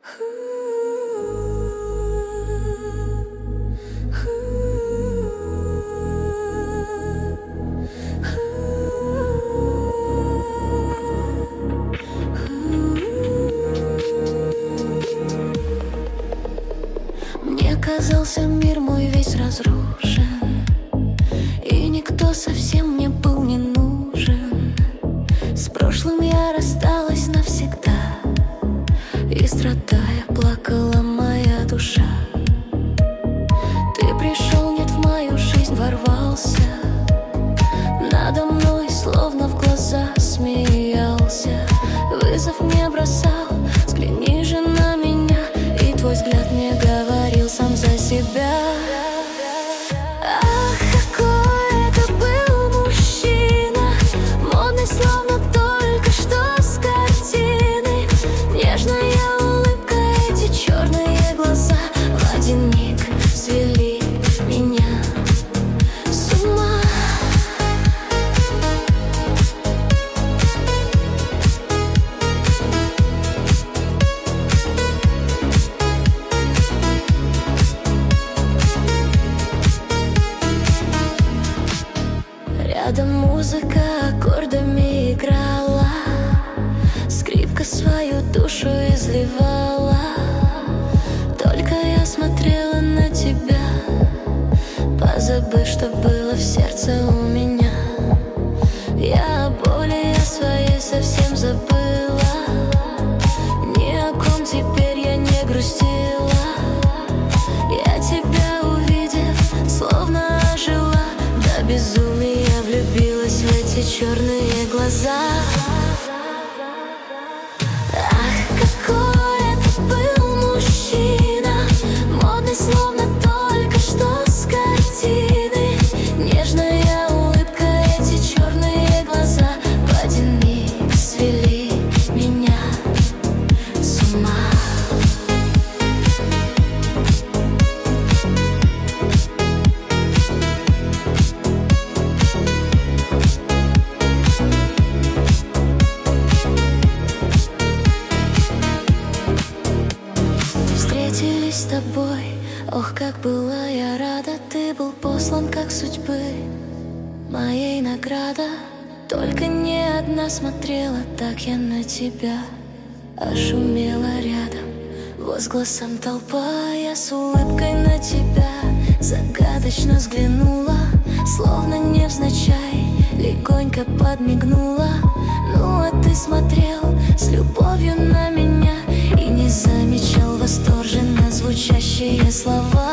Мне казался мир мой весь разрушен, и никто совсем мне был не нужен. С прошлым я рассталась навсегда, и страдая плакала моя душа. Ты пришел, нет, в мою жизнь ворвался, надо мной словно в глаза смеялся, вызов мне бросал: взгляни же на меня. И твой взгляд мне говорил сам за себя. Ах, какой это был мужчина, модный, словно только что с картины. Нежная улыбка, эти черные глаза в один миг свели меня с ума. Рядом музыка аккордами играла, скрипка свою душу изливала. Только я смотрела на тебя, позабыв, что было в сердце у меня. Я о боли я своей совсем забыла, ни о ком теперь я не грустила. Я тебя увидев, словно ожила, до безумия влюбилась в эти черные глаза. Ах, какой это был мужчина, модный, словно только что с картины. Нежная улыбка, эти черные глаза в один миг свели меня с ума. Встретились с тобой, ох, как была я рада. Ты был послан как судьбы, моей награда. Только не одна смотрела так я на тебя, а шумела рядом возгласом толпа. Я с улыбкой на тебя загадочно взглянула, словно невзначай легонько подмигнула. Ну а ты смотрел с любовью на меня и не замечал восторженно звучащие слова.